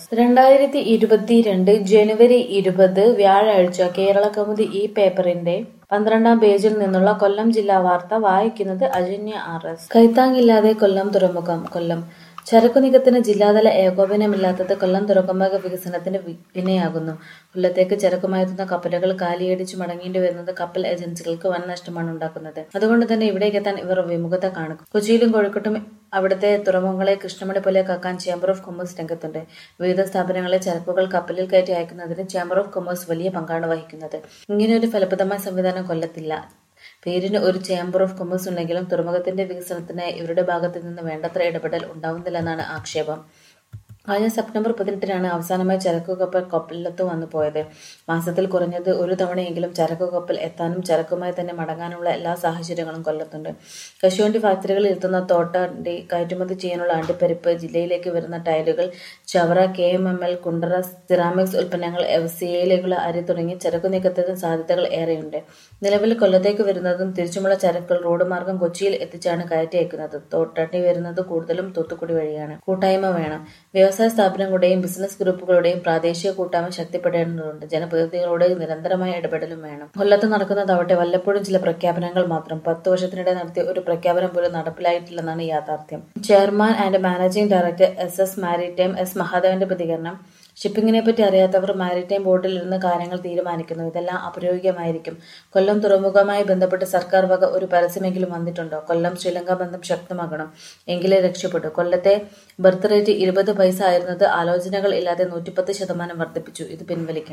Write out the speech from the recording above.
2022 ജനുവരി 20 വ്യാഴാഴ്ച കേരളകൗമുദി ഈ പേപ്പറിന്റെ 12-ാം പേജിൽ നിന്നുള്ള കൊല്ലം ജില്ലാ വാർത്ത വായിക്കുന്നത് അജന്യ ആർ.എസ്. കൈത്താങ്ങില്ലാതെ കൊല്ലം തുറമുഖം. കൊല്ലം ചരക്കുനീക്കത്തിന് ജില്ലാതല ഏകോപനമില്ലാത്തത് കൊല്ലം തുറമുഖ വികസനത്തിന് വിനയാകുന്നു. കൊല്ലത്തേക്ക് ചരക്കുമായെത്തുന്ന കപ്പലുകൾ കാലിയടിച്ചു മടങ്ങേണ്ടി വരുന്നത് കപ്പൽ ഏജൻസികൾക്ക് വൻ നഷ്ടമാണ് ഉണ്ടാക്കുന്നത്. അതുകൊണ്ട് തന്നെ ഇവിടേക്കെത്താൻ ഇവർ വിമുഖത കാണിക്കും. കൊച്ചിയിലും കോഴിക്കോട്ടും അവിടുത്തെ തുറമുഖങ്ങളെ കൃഷ്ണമണി പോലെ കാക്കാൻ ചേംബർ ഓഫ് കൊമേഴ്സ് രംഗത്തുണ്ട്. വിവിധ സ്ഥാപനങ്ങളെ ചരക്കുകൾ കപ്പലിൽ കയറ്റി അയക്കുന്നതിന് ചേംബർ ഓഫ് കൊമേഴ്സ് വലിയ പങ്കാണ് വഹിക്കുന്നത്. ഇങ്ങനെയൊരു ഫലപ്രദമായ സംവിധാനം കൊല്ലത്തില്ല. പേരിന് ഒരു ചേംബർ ഓഫ് കൊമേഴ്സ് ഉണ്ടെങ്കിലും തുറമുഖത്തിന്റെ വികസനത്തിനായി ഇവരുടെ ഭാഗത്തു നിന്ന് വേണ്ടത്ര ഇടപെടൽ ഉണ്ടാവുന്നില്ലെന്നാണ് ആക്ഷേപം. കഴിഞ്ഞ സെപ്റ്റംബർ 18-നാണ് അവസാനമായി ചരക്കു കപ്പൽ കൊല്ലത്ത് വന്നു പോയത്. മാസത്തിൽ കുറഞ്ഞത് ഒരു തവണയെങ്കിലും ചരക്കു കപ്പൽ എത്താനും ചരക്കുമായി തന്നെ മടങ്ങാനുള്ള എല്ലാ സാഹചര്യങ്ങളും കൊല്ലത്തുണ്ട്. കശുവണ്ടി ഫാക്ടറികളിൽ എത്തുന്ന തോട്ടണ്ടി, കയറ്റുമതി ചെയ്യാനുള്ള അണ്ടിപ്പരിപ്പ്, ജില്ലയിലേക്ക് വരുന്ന ടൈലുകൾ, ചവറ, KMML, കുണ്ടറ, സിറാമിക്സ് ഉൽപ്പന്നങ്ങൾ, FCA-യിലേക്കുള്ള അരി തുടങ്ങി ചരക്കു നീക്കത്തിന് സാധ്യതകൾ ഏറെയുണ്ട്. നിലവിൽ കൊല്ലത്തേക്ക് വരുന്നതും തിരിച്ചുമുള്ള ചരക്കുകൾ റോഡ് മാർഗം കൊച്ചിയിൽ എത്തിച്ചാണ് കയറ്റി അയക്കുന്നത്. തോട്ടണ്ടി വരുന്നത് കൂടുതലും തൂത്തുക്കുടി വഴിയാണ്. കൂട്ടായ്മ വേണം. വ്യവസായ സ്ഥാപനങ്ങളുടെയും ബിസിനസ് ഗ്രൂപ്പുകളുടെയും പ്രാദേശിക കൂട്ടായ്മ ശക്തിപ്പെടേണ്ടതുണ്ട്. ജനപ്രതിനിധികളുടെ നിരന്തരമായ ഇടപെടലും വേണം. കൊല്ലത്ത് നടക്കുന്നതാവട്ടെ വല്ലപ്പോഴും ചില പ്രഖ്യാപനങ്ങൾ മാത്രം. 10 വർഷത്തിനിടെ നടത്തിയ ഒരു പ്രഖ്യാപനം പോലും നടപ്പിലായിട്ടില്ലെന്നാണ് യാഥാർത്ഥ്യം. Chairman and managing director SS Maritime S മഹാദേവന്റെ പ്രതികരണം: ഷിപ്പിംഗിനെപ്പറ്റി അറിയാത്തവർ മാരിടൈം ബോർഡിൽ ഇരുന്ന് കാര്യങ്ങൾ തീരുമാനിക്കുന്നു. ഇതെല്ലാം അപ്രായോഗികമായിരിക്കും. കൊല്ലം തുറമുഖവുമായി ബന്ധപ്പെട്ട് സർക്കാർ വക ഒരു പരസ്യമെങ്കിലും വന്നിട്ടുണ്ടോ? കൊല്ലം ശ്രീലങ്ക ബന്ധം ശക്തമാക്കണം, എങ്കിലേ രക്ഷപ്പെട്ടു. കൊല്ലത്തെ ബർത്ത് റേറ്റ് 20 പൈസ ആയിരുന്നത് ആലോചനകൾ ഇല്ലാതെ 110% വർദ്ധിപ്പിച്ചു. ഇത് പിൻവലിക്കണം.